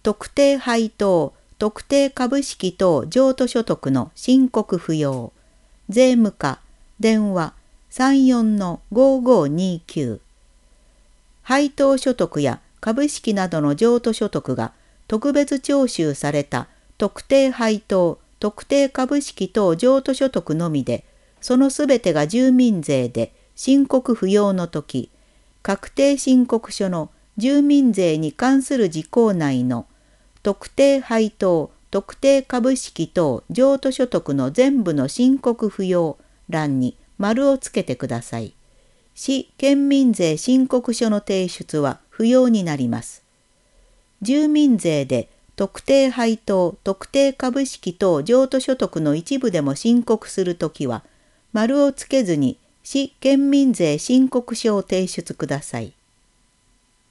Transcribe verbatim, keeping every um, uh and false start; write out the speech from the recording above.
特定配当、特定株式等譲渡所得の申告不要。税務課、電話 さんよんのごごにきゅう。配当所得や株式などの譲渡所得が特別徴収された特定配当、特定株式等譲渡所得のみで、そのすべてが住民税で申告不要のとき、確定申告書の住民税に関する事項内の特定配当、特定株式等譲渡所得の全部の申告不要欄に丸をつけてください。市県民税申告書の提出は不要になります。住民税で特定配当、特定株式等譲渡所得の一部でも申告するときは、丸をつけずに市県民税申告書を提出ください。